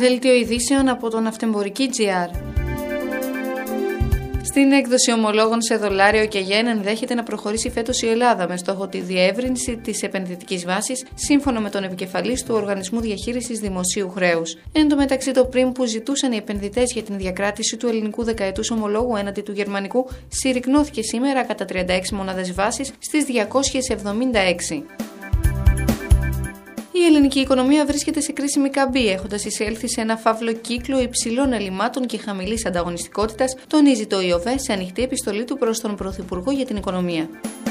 Δελτίο ειδήσεων από το Ναυτεμπορική.gr. Στην έκδοση ομολόγων σε δολάριο και γεν ενδέχεται να προχωρήσει φέτος η Ελλάδα με στόχο τη διεύρυνση της επενδυτικής βάσης, σύμφωνα με τον επικεφαλής του Οργανισμού Διαχείρισης Δημοσίου Χρέους. Εν τω μεταξύ, το πριμ που ζητούσαν οι επενδυτές για την διακράτηση του ελληνικού δεκαετούς ομολόγου έναντι του γερμανικού συρρικνώθηκε σήμερα κατά 36 μονάδες βάσης στις 276. Η ελληνική οικονομία βρίσκεται σε κρίσιμη καμπή, έχοντας εισέλθει σε ένα φαύλο κύκλο υψηλών ελλημάτων και χαμηλής ανταγωνιστικότητας, τονίζει το ΙΟΒΕ σε ανοιχτή επιστολή του προς τον Πρωθυπουργό για την οικονομία.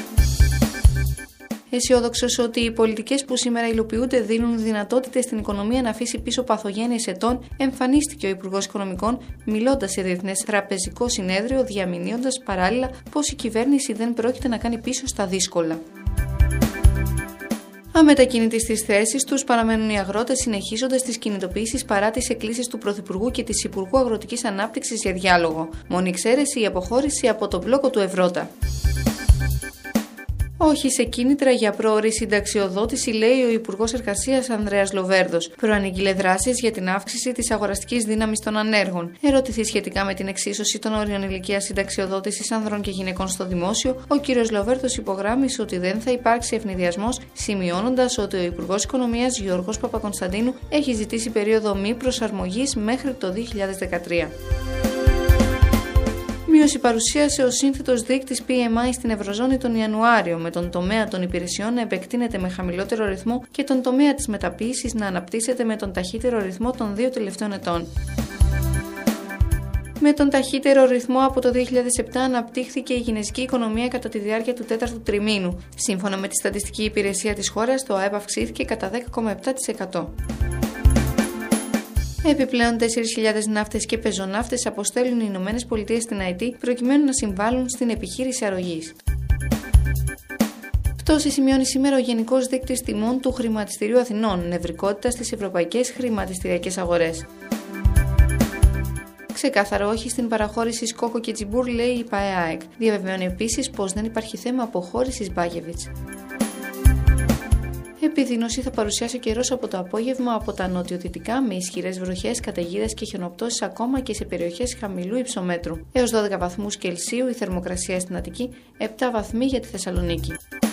Αισιόδοξος ότι οι πολιτικές που σήμερα υλοποιούνται δίνουν δυνατότητες στην οικονομία να αφήσει πίσω παθογένειες ετών, εμφανίστηκε ο Υπουργός Οικονομικών, μιλώντας σε Διεθνές Τραπεζικό Συνέδριο, διαμηνύοντας παράλληλα πως η κυβέρνηση δεν πρόκειται να κάνει πίσω στα δύσκολα. Αμετακίνητοι στις θέσεις τους παραμένουν οι αγρότες, συνεχίζοντας τις κινητοποιήσεις παρά τις εκκλήσεις του Πρωθυπουργού και της Υπουργού Αγροτικής Ανάπτυξης για διάλογο. Μόνη εξαίρεση η αποχώρηση από τον μπλόκο του Ευρώτα. Όχι σε κίνητρα για πρόωρη συνταξιοδότηση, λέει ο Υπουργός Εργασίας Ανδρέας Λοβέρδος. Προανήγγειλε δράσεις για την αύξηση της αγοραστικής δύναμης των ανέργων. Ερωτηθεί σχετικά με την εξίσωση των όριων ηλικίας συνταξιοδότησης ανδρών και γυναικών στο δημόσιο, ο κ. Λοβέρδος υπογράμμισε ότι δεν θα υπάρξει ευνηδιασμός, σημειώνοντας ότι ο Υπουργός Οικονομίας Γιώργος Παπακωνσταντίνου έχει ζητήσει περίοδο μη προσαρμογής μέχρι το 2013. Μείωση παρουσίασε ο σύνθετος δείκτης PMI στην Ευρωζώνη τον Ιανουάριο, με τον τομέα των υπηρεσιών να επεκτείνεται με χαμηλότερο ρυθμό και τον τομέα της μεταποίησης να αναπτύσσεται με τον ταχύτερο ρυθμό των 2 τελευταίων ετών. Με τον ταχύτερο ρυθμό από το 2007 αναπτύχθηκε η κινεζική οικονομία κατά τη διάρκεια του 4ου τριμήνου. Σύμφωνα με τη Στατιστική Υπηρεσία της χώρας, το ΑΕΠ αυξήθηκε κατά 10,7%. Επιπλέον, 4.000 ναύτες και πεζοναύτες αποστέλνουν οι Ηνωμένες Πολιτείες στην ΑΕΤ προκειμένου να συμβάλλουν στην επιχείρηση αρρωγής. Πτώση σημειώνει σήμερα ο Γενικός Δείκτης Τιμών του Χρηματιστηρίου Αθηνών, νευρικότητα στις ευρωπαϊκές χρηματιστηριακές αγορές. Ξεκάθαρο όχι στην παραχώρηση Σκόκο και Τσιμπούρ, λέει η ΠΑΕΑΕΚ. Διαβεβαιώνει επίσης πως δεν υπάρχει θέμα αποχώρησης Μπάγεβιτς. Επιδείνωση θα παρουσιάσει ο καιρός από το απόγευμα από τα νοτιοδυτικά με ισχυρές βροχές, καταιγίδες και χιονοπτώσεις ακόμα και σε περιοχές χαμηλού υψομέτρου. Έως 12 βαθμούς Κελσίου η θερμοκρασία στην Αττική, 7 βαθμοί για τη Θεσσαλονίκη.